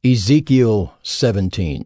Ezekiel 17.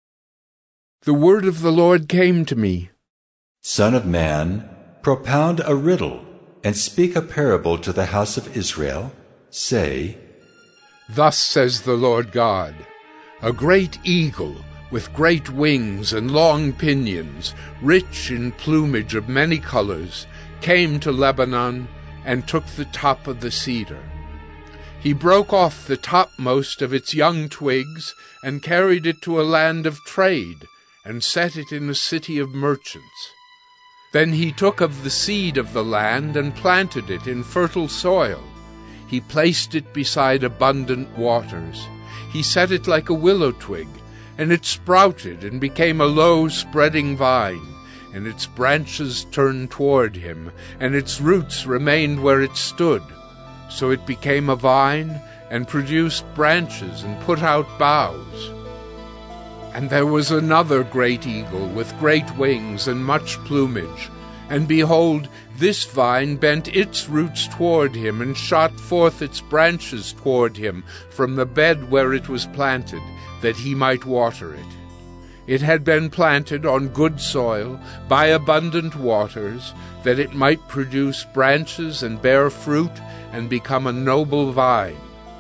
The word of the Lord came to me. Son of man, propound a riddle, and speak a parable to the house of Israel. Say, Thus says the Lord God, a great eagle with great wings and long pinions, rich in plumage of many colors, came to Lebanon and took the top of the cedar. He broke off the topmost of its young twigs and carried it to a land of trade and set it in a city of merchants. Then he took of the seed of the land and planted it in fertile soil. He placed it beside abundant waters. He set it like a willow twig, and it sprouted and became a low spreading vine, and its branches turned toward him, and its roots remained where it stood. So it became a vine, and produced branches, and put out boughs. And there was another great eagle with great wings and much plumage. And behold, this vine bent its roots toward him, and shot forth its branches toward him from the bed where it was planted, that he might water it. It had been planted on good soil, by abundant waters, that it might produce branches and bear fruit, and become a noble vine.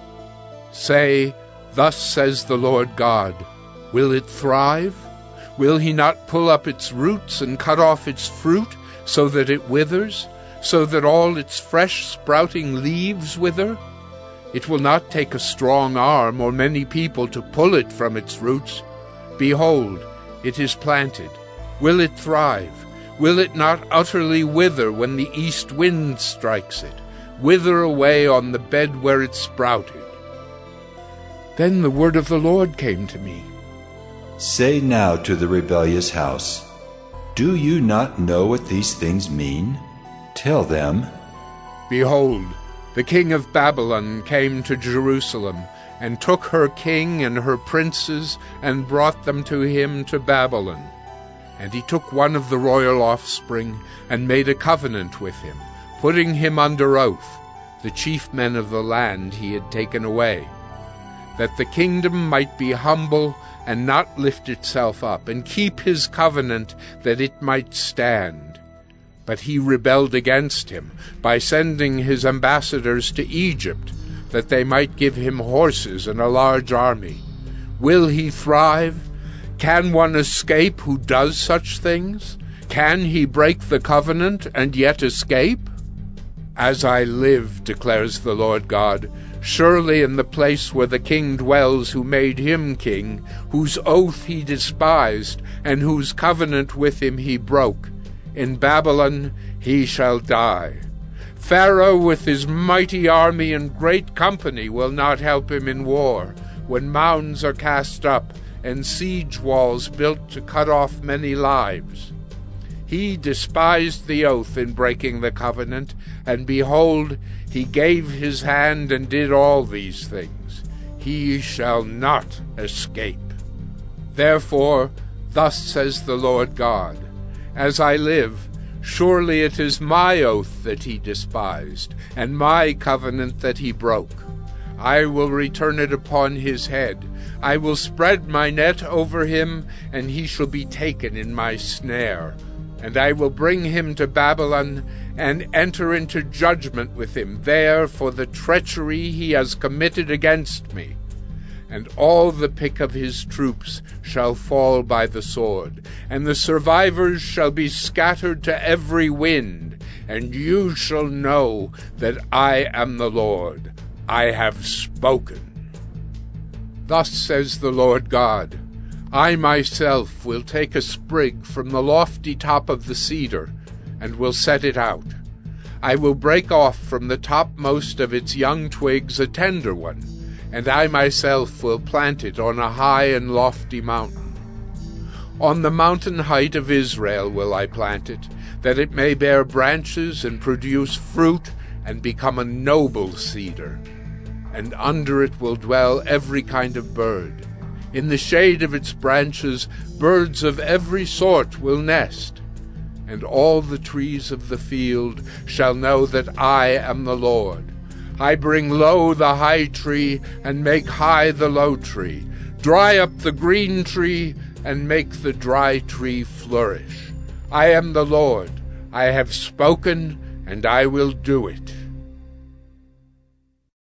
Say, Thus says the Lord God, will it thrive? Will he not pull up its roots and cut off its fruit, so that it withers, so that all its fresh sprouting leaves wither? It will not take a strong arm or many people to pull it from its roots. Behold, it is planted. Will it thrive? Will it not utterly wither when the east wind strikes it? Wither away on the bed where it sprouted. Then the word of the Lord came to me. Say now to the rebellious house, do you not know what these things mean? Tell them, Behold, the king of Babylon came to Jerusalem, and took her king and her princes, and brought them to him to Babylon. And he took one of the royal offspring, and made a covenant with him, putting him under oath, the chief men of the land he had taken away, that the kingdom might be humble and not lift itself up, and keep his covenant, that it might stand. But he rebelled against him by sending his ambassadors to Egypt, that they might give him horses and a large army. Will he thrive? Can one escape who does such things? Can he break the covenant and yet escape? As I live, declares the Lord God, surely in the place where the king dwells who made him king, whose oath he despised, and whose covenant with him he broke, in Babylon he shall die. Pharaoh with his mighty army and great company will not help him in war, when mounds are cast up, and siege walls built to cut off many lives. He despised the oath in breaking the covenant, and behold, he gave his hand and did all these things. He shall not escape. Therefore, thus says the Lord God, as I live, surely it is my oath that he despised, and my covenant that he broke. I will return it upon his head. I will spread my net over him, and he shall be taken in my snare. And I will bring him to Babylon, and enter into judgment with him there for the treachery he has committed against me. And all the pick of his troops shall fall by the sword, and the survivors shall be scattered to every wind, and you shall know that I am the Lord. I have spoken. Thus says the Lord God, I myself will take a sprig from the lofty top of the cedar, and will set it out. I will break off from the topmost of its young twigs a tender one, and I myself will plant it on a high and lofty mountain. On the mountain height of Israel will I plant it, that it may bear branches and produce fruit, and become a noble cedar. And under it will dwell every kind of bird. In the shade of its branches birds of every sort will nest. And all the trees of the field shall know that I am the Lord. I bring low the high tree, and make high the low tree, dry up the green tree, and make the dry tree flourish. I am the Lord. I have spoken, and I will do it.